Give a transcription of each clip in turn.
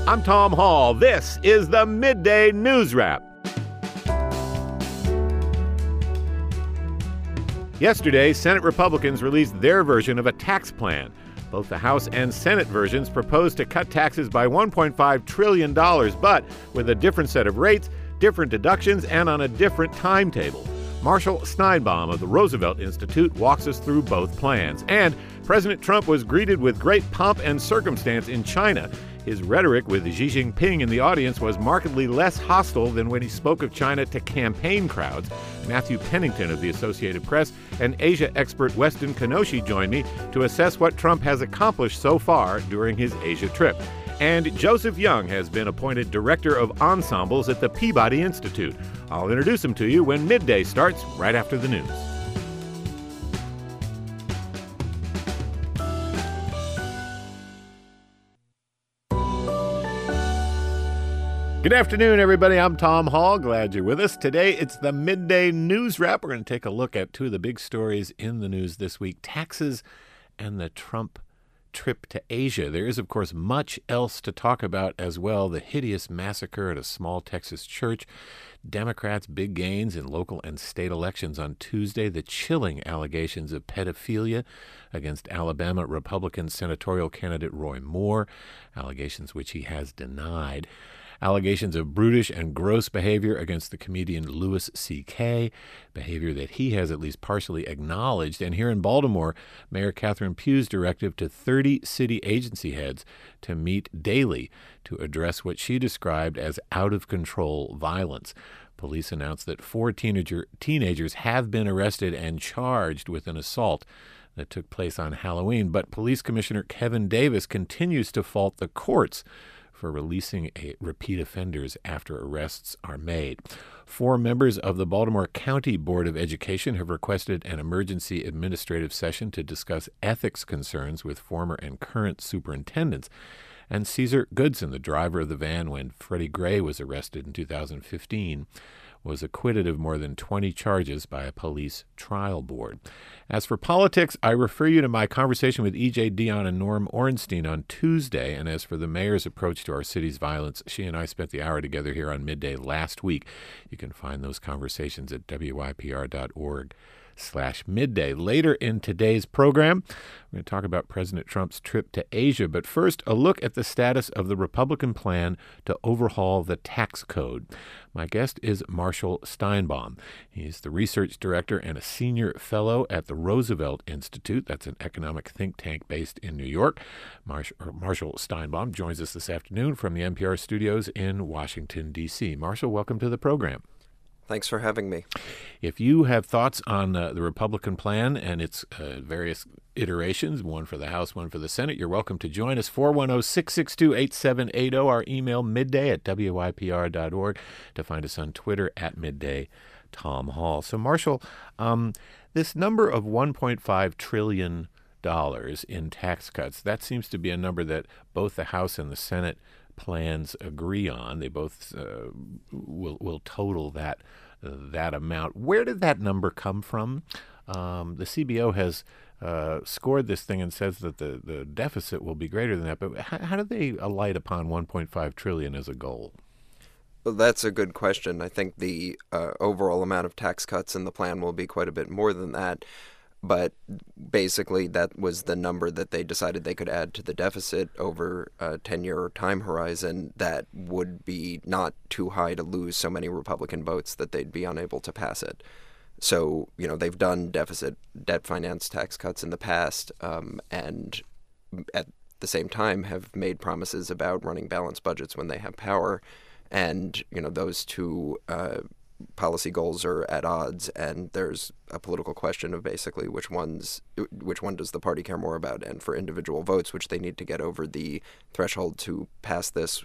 I'm Tom Hall. This is the Midday News Wrap. Yesterday, Senate Republicans released their version of a tax plan. Both the House and Senate versions proposed to cut taxes by $1.5 trillion, but with a different set of rates, different deductions, and on a different timetable. Marshall Steinbaum of the Roosevelt Institute walks us through both plans. And President Trump was greeted with great pomp and circumstance in China. His rhetoric with Xi Jinping in the audience was markedly less hostile than when he spoke of China to campaign crowds. Matthew Pennington of the Associated Press and Asia expert Weston Kenoshi join me to assess what Trump has accomplished so far during his Asia trip. And Joseph Young has been appointed Director of Ensembles at the Peabody Institute. I'll introduce him to you when Midday starts right after the news. Good afternoon, everybody. I'm Tom Hall. Glad you're with us. Today, it's the Midday News Wrap. We're going to take a look at two of the big stories in the news this week, taxes and the Trump trip to Asia. There is, of course, much else to talk about as well. The hideous massacre at a small Texas church, Democrats' big gains in local and state elections on Tuesday, the chilling allegations of pedophilia against Alabama Republican senatorial candidate Roy Moore, allegations which he has denied. Allegations of brutish and gross behavior against the comedian Louis C.K., behavior that he has at least partially acknowledged. And here in Baltimore, Mayor Catherine Pugh's directive to 30 city agency heads to meet daily to address what she described as out-of-control violence. Police announced that 4 teenagers have been arrested and charged with an assault that took place on Halloween. But Police Commissioner Kevin Davis continues to fault the courts for releasing repeat offenders after arrests are made. 4 members of the Baltimore County Board of Education have requested an emergency administrative session to discuss ethics concerns with former and current superintendents. And Caesar Goodson, the driver of the van when Freddie Gray was arrested in 2015, was acquitted of more than 20 charges by a police trial board. As for politics, I refer you to my conversation with E.J. Dionne and Norm Ornstein on Tuesday. And as for the mayor's approach to our city's violence, she and I spent the hour together here on Midday last week. You can find those conversations at wypr.org/midday. Later in today's program, we're going to talk about President Trump's trip to Asia. But first, a look at the status of the Republican plan to overhaul the tax code. My guest is Marshall Steinbaum. He's the research director and a senior fellow at the Roosevelt Institute. That's an economic think tank based in New York. Marshall Steinbaum joins us this afternoon from the NPR studios in Washington, D.C. Marshall, welcome to the program. Thanks for having me. If you have thoughts on the Republican plan and its various iterations, one for the House, one for the Senate, you're welcome to join us. 410-662-8780, our email midday@wypr.org, to find us on Twitter @midday Tom Hall. So, Marshall, this number of $1.5 trillion in tax cuts, that seems to be a number that both the House and the Senate plans agree on. They both will total that amount. Where did that number come from? The CBO has scored this thing and says that the deficit will be greater than that. But how do they alight upon $1.5 trillion as a goal? Well, that's a good question. I think the overall amount of tax cuts in the plan will be quite a bit more than that. But basically, that was the number that they decided they could add to the deficit over a 10-year time horizon that would be not too high to lose so many Republican votes that they'd be unable to pass it. So, they've done deficit debt finance tax cuts in the past, and at the same time have made promises about running balanced budgets when they have power. And, those two policy goals are at odds, and there's a political question of basically which one does the party care more about, and for individual votes, which they need to get over the threshold to pass this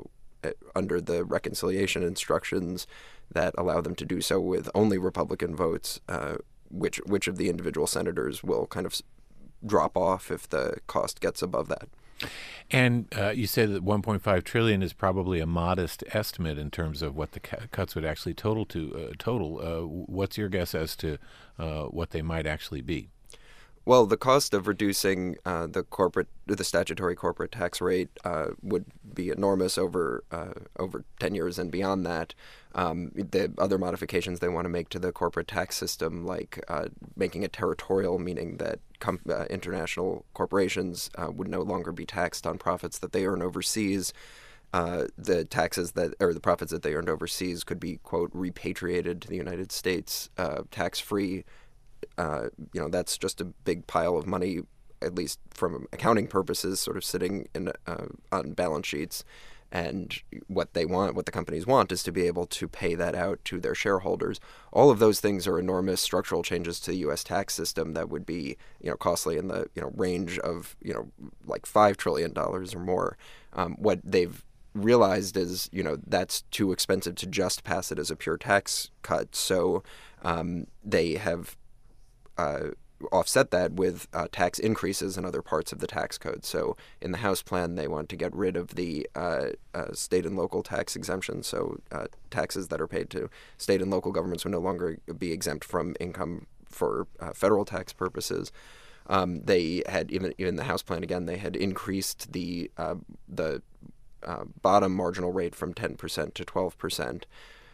under the reconciliation instructions that allow them to do so with only Republican votes, which of the individual senators will kind of drop off if the cost gets above that. And you say that $1.5 trillion is probably a modest estimate in terms of what the cuts would actually total. What's your guess as to what they might actually be? Well, the cost of reducing the statutory corporate tax rate would be enormous over 10 years and beyond that. The other modifications they want to make to the corporate tax system, like making it territorial, meaning that international corporations would no longer be taxed on profits that they earn overseas. The profits that they earned overseas could be, quote, repatriated to the United States tax-free. That's just a big pile of money, at least from accounting purposes, sort of sitting on balance sheets. And what the companies want, is to be able to pay that out to their shareholders. All of those things are enormous structural changes to the U.S. tax system that would be, costly in the range of like $5 trillion or more. What they've realized is, that's too expensive to just pass it as a pure tax cut. So they have offset that with tax increases in other parts of the tax code. So in the House plan, they want to get rid of the state and local tax exemption. So taxes that are paid to state and local governments would no longer be exempt from income for federal tax purposes. They had even the House plan again. They had increased the bottom marginal rate from 10% to 12%.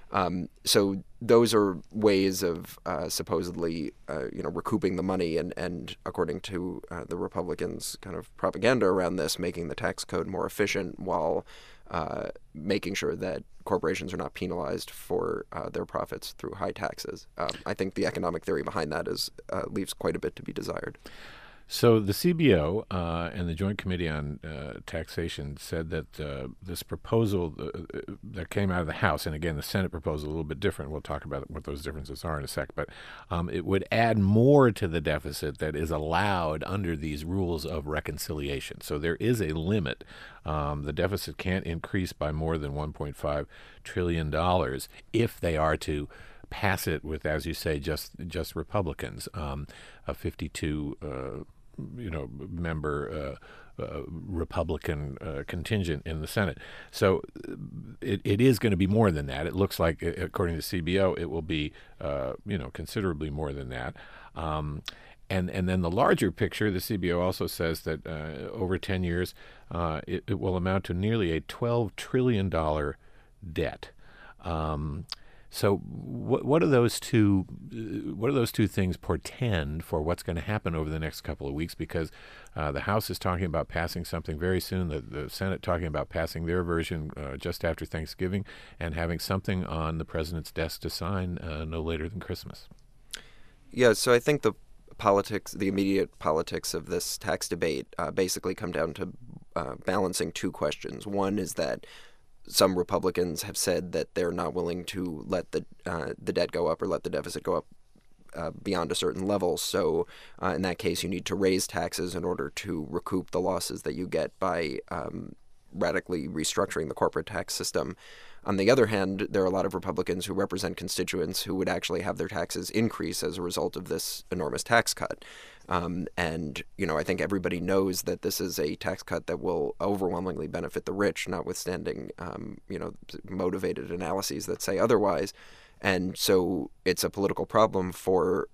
So those are ways of supposedly, recouping the money and according to the Republicans' kind of propaganda around this, making the tax code more efficient while making sure that corporations are not penalized for their profits through high taxes. I think the economic theory behind that leaves quite a bit to be desired. So the CBO and the Joint Committee on Taxation said that this proposal that came out of the House, and again, the Senate proposal a little bit different. We'll talk about what those differences are in a sec. But it would add more to the deficit that is allowed under these rules of reconciliation. So there is a limit. The deficit can't increase by more than $1.5 trillion if they are to pass it with, as you say, just Republicans, a 52 member Republican contingent in the Senate. So it is going to be more than that. It looks like, according to CBO, it will be considerably more than that. And then the larger picture, the CBO also says that over 10 years, it will amount to nearly a $12 trillion debt. So what do those two things portend for what's going to happen over the next couple of weeks? Because the House is talking about passing something very soon, the Senate talking about passing their version just after Thanksgiving, and having something on the president's desk to sign no later than Christmas. Yeah, so I think the immediate politics of this tax debate basically come down to balancing two questions. One is that some Republicans have said that they're not willing to let the debt go up or let the deficit go up beyond a certain level. So in that case, you need to raise taxes in order to recoup the losses that you get by radically restructuring the corporate tax system. On the other hand, there are a lot of Republicans who represent constituents who would actually have their taxes increase as a result of this enormous tax cut. I think everybody knows that this is a tax cut that will overwhelmingly benefit the rich, notwithstanding, motivated analyses that say otherwise. And so it's a political problem for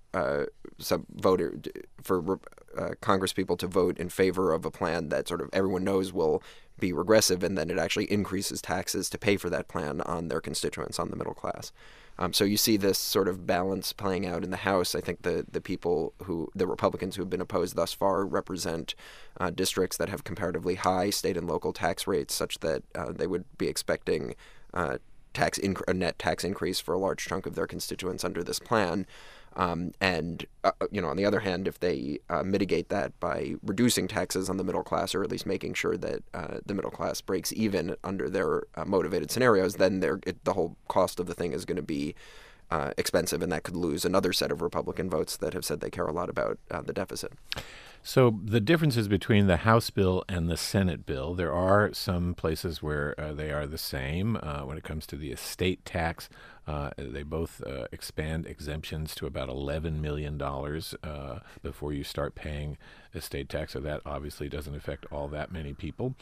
Congress people to vote in favor of a plan that sort of everyone knows will be regressive, and then it actually increases taxes to pay for that plan on their constituents, on the middle class. So you see this sort of balance playing out in the House. I think the Republicans who have been opposed thus far represent districts that have comparatively high state and local tax rates, such that they would be expecting a net tax increase for a large chunk of their constituents under this plan. On the other hand, if they mitigate that by reducing taxes on the middle class, or at least making sure that the middle class breaks even under their motivated scenarios, then the whole cost of the thing is going to be expensive, and that could lose another set of Republican votes that have said they care a lot about the deficit. So the differences between the House bill and the Senate bill, there are some places where they are the same when it comes to the estate tax They both expand exemptions to about $11 million before you start paying estate tax. So that obviously doesn't affect all that many people.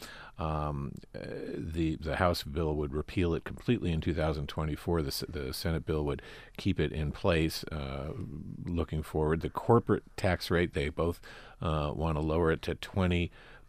The House bill would repeal it completely in 2024. The Senate bill would keep it in place. Looking forward, the corporate tax rate, they both want to lower it to 20%.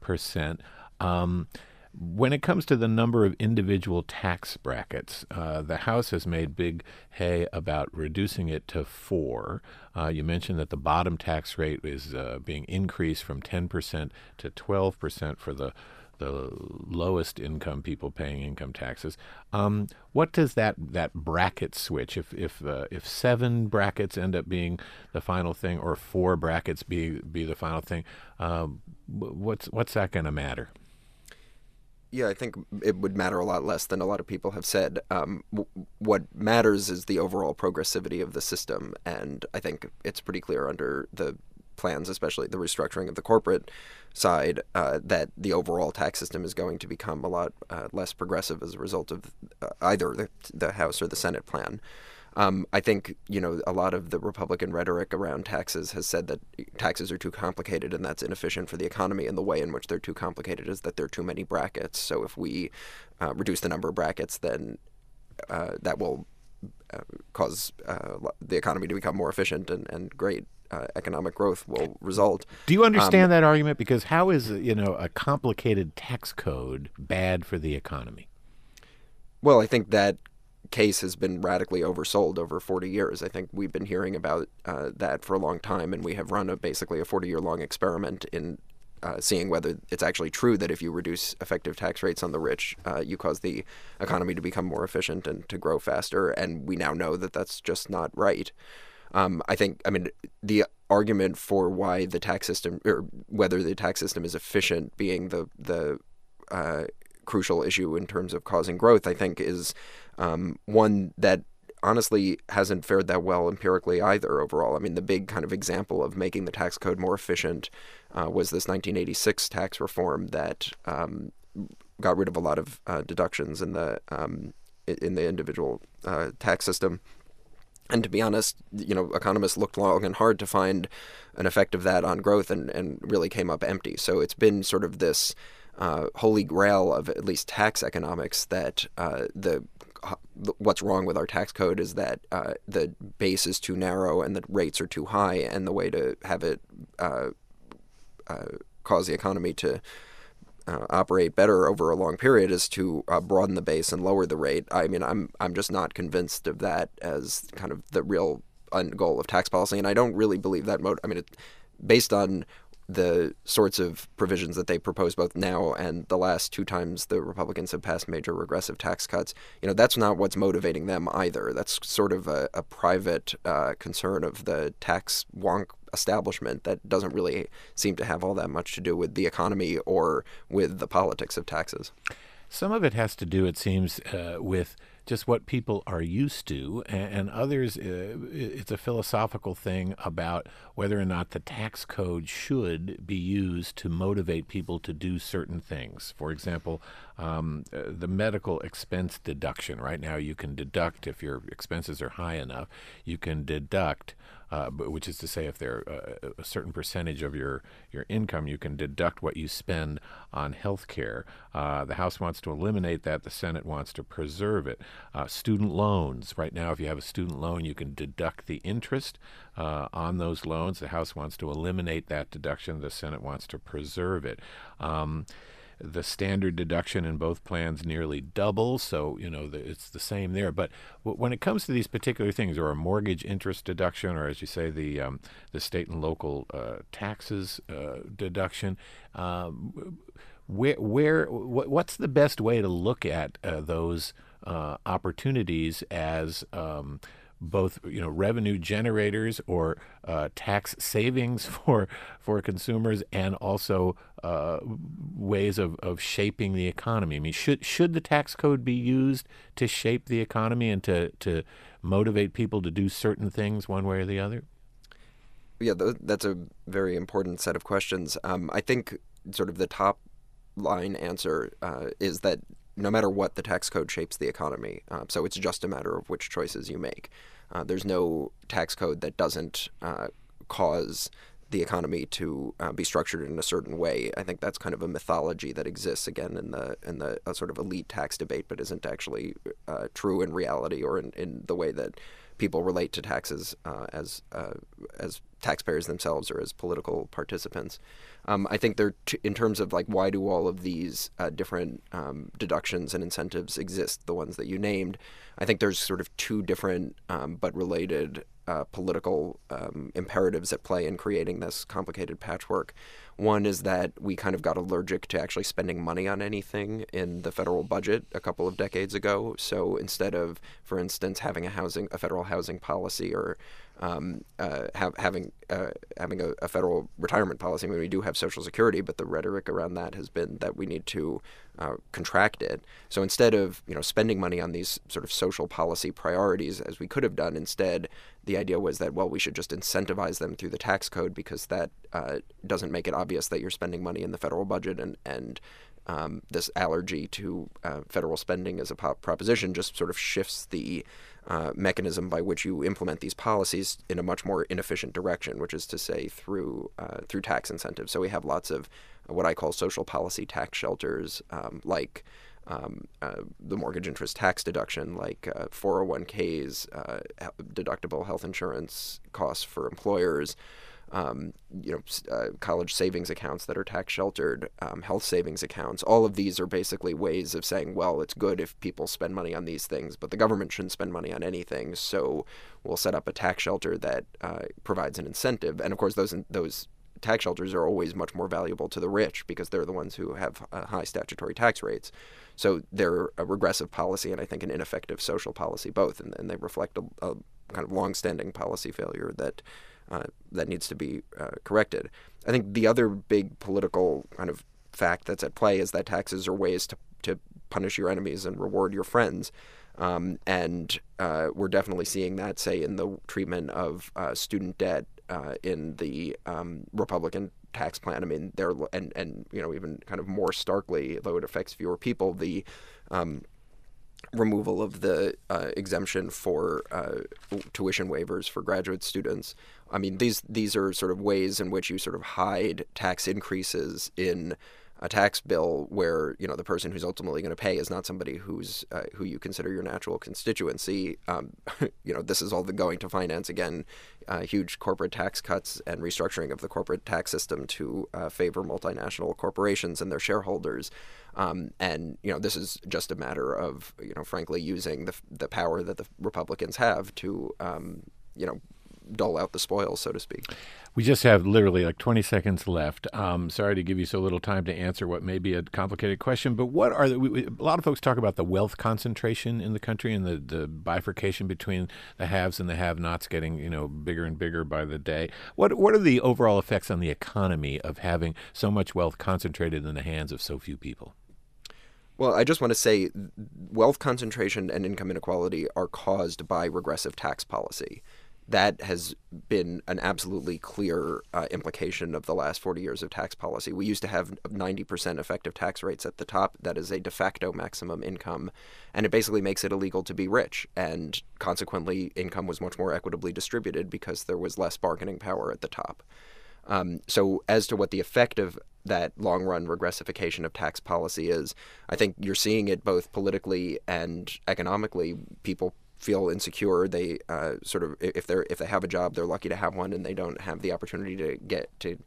When it comes to the number of individual tax brackets, the House has made big hay about reducing it to 4. You mentioned that the bottom tax rate is being increased from 10% to 12% for the lowest income people paying income taxes. What does that bracket switch? If 7 brackets end up being the final thing, or 4 brackets be the final thing, what's that going to matter? Yeah, I think it would matter a lot less than a lot of people have said. What matters is the overall progressivity of the system, and I think it's pretty clear under the plans, especially the restructuring of the corporate side, that the overall tax system is going to become a lot less progressive as a result of either the House or the Senate plan. I think, a lot of the Republican rhetoric around taxes has said that taxes are too complicated and that's inefficient for the economy, and the way in which they're too complicated is that there are too many brackets. So if we reduce the number of brackets, then that will cause the economy to become more efficient, and great economic growth will result. Do you understand that argument? Because how is a complicated tax code bad for the economy? Well, I think that case has been radically oversold over 40 years. I think we've been hearing about that for a long time, and we have run basically a 40-year-long experiment in seeing whether it's actually true that if you reduce effective tax rates on the rich, you cause the economy to become more efficient and to grow faster. And we now know that that's just not right. The argument for why the tax system, or whether the tax system is efficient, being the crucial issue in terms of causing growth, I think is one that honestly hasn't fared that well empirically either overall. I mean, the big kind of example of making the tax code more efficient was this 1986 tax reform that got rid of a lot of deductions in the individual tax system. And to be honest, economists looked long and hard to find an effect of that on growth, and really came up empty. So it's been sort of this holy grail of at least tax economics that what's wrong with our tax code is that the base is too narrow and the rates are too high, and the way to have it cause the economy to operate better over a long period is to broaden the base and lower the rate. I mean, I'm just not convinced of that as kind of the real end goal of tax policy, and I don't really believe that based on the sorts of provisions that they propose both now and the last 2 times the Republicans have passed major regressive tax cuts, that's not what's motivating them either. That's sort of a private concern of the tax wonk establishment that doesn't really seem to have all that much to do with the economy or with the politics of taxes. Some of it has to do, it seems, with just what people are used to, and others, it's a philosophical thing about whether or not the tax code should be used to motivate people to do certain things. For example, the medical expense deduction. Right now you can deduct, if your expenses are high enough, you can deduct, which is to say if they're a certain percentage of your income, you can deduct what you spend on health care. The House wants to eliminate that. The Senate wants to preserve it. Student loans. Right now, if you have a student loan, you can deduct the interest on those loans. The House wants to eliminate that deduction. The Senate wants to preserve it. The standard deduction in both plans nearly doubles, so it's the same there. But when it comes to these particular things, or a mortgage interest deduction, or as you say, the state and local taxes deduction, what's the best way to look at those opportunities as both revenue generators or tax savings for consumers, and also ways of shaping the economy? I mean, should the tax code be used to shape the economy and to motivate people to do certain things one way or the other? Yeah, that's a very important set of questions. I think sort of the top line answer is that no matter what, the tax code shapes the economy. So it's just a matter of which choices you make. There's no tax code that doesn't cause the economy to be structured in a certain way. I think that's kind of a mythology that exists again in the sort of elite tax debate, but isn't actually true in reality or in the way that people relate to taxes as taxpayers themselves or as political participants. I think in terms of like why do all of these different deductions and incentives exist, the ones that you named, I think there's sort of two different but related political imperatives at play in creating this complicated patchwork. One is that we kind of got allergic to actually spending money on anything in the federal budget a couple of decades ago. So instead of, for instance, having a federal housing policy or having a federal retirement policy. I mean, we do have Social Security, but the rhetoric around that has been that we need to contract it. So instead of spending money on these sort of social policy priorities as we could have done, instead the idea was that we should just incentivize them through the tax code because that doesn't make it obvious that you're spending money in the federal budget and this allergy to federal spending as a proposition just sort of shifts the mechanism by which you implement these policies in a much more inefficient direction, which is to say through tax incentives. So we have lots of what I call social policy tax shelters, like the mortgage interest tax deduction, like 401ks, deductible health insurance costs for employers, college savings accounts that are tax sheltered, health savings accounts. All of these are basically ways of saying, well, it's good if people spend money on these things, but the government shouldn't spend money on anything. So we'll set up a tax shelter that provides an incentive. And of course, those tax shelters are always much more valuable to the rich because they're the ones who have high statutory tax rates. So they're a regressive policy and I think an ineffective social policy both, and they reflect a kind of longstanding policy failure that needs to be corrected. I think the other big political kind of fact that's at play is that taxes are ways to punish your enemies and reward your friends. And we're definitely seeing that, say, in the treatment of student debt in the Republican tax plan. I mean, and even kind of more starkly, though it affects fewer people, the removal of the exemption for tuition waivers for graduate students. I mean, these are sort of ways in which you sort of hide tax increases in a tax bill where the person who's ultimately going to pay is not somebody who you consider your natural constituency. This is all going to finance again huge corporate tax cuts and restructuring of the corporate tax system to favor multinational corporations and their shareholders. And this is just a matter of frankly using the power that the Republicans have to dole out the spoils, so to speak. We just have literally like 20 seconds left. Sorry to give you so little time to answer what may be a complicated question, but what are a lot of folks talk about the wealth concentration in the country and the bifurcation between the haves and the have-nots getting bigger and bigger by the day. What are the overall effects on the economy of having so much wealth concentrated in the hands of so few people? Well, I just want to say wealth concentration and income inequality are caused by regressive tax policy. That has been an absolutely clear implication of the last 40 years of tax policy. We used to have 90% effective tax rates at the top. That is a de facto maximum income, and it basically makes it illegal to be rich. And consequently, income was much more equitably distributed because there was less bargaining power at the top. So as to what the effect of that long-run regressification of tax policy is, I think you're seeing it both politically and economically. People feel insecure. They if they have a job, they're lucky to have one, and they don't have the opportunity to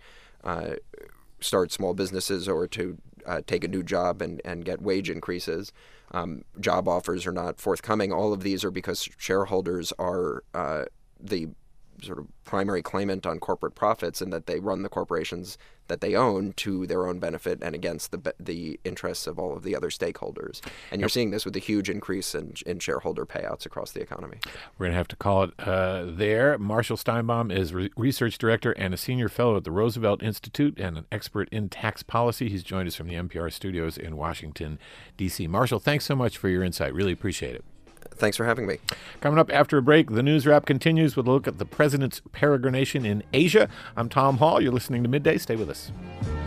start small businesses or to take a new job and get wage increases. Job offers are not forthcoming. All of these are because shareholders are the sort of primary claimant on corporate profits, and that they run the corporations that they own to their own benefit and against the interests of all of the other stakeholders. And you're seeing this with a huge increase in shareholder payouts across the economy. We're going to have to call it there. Marshall Steinbaum is research director and a senior fellow at the Roosevelt Institute and an expert in tax policy. He's joined us from the NPR studios in Washington, D.C. Marshall, thanks so much for your insight. Really appreciate it. Thanks for having me. Coming up after a break, the News Wrap continues with a look at the president's peregrination in Asia. I'm Tom Hall. You're listening to Midday. Stay with us.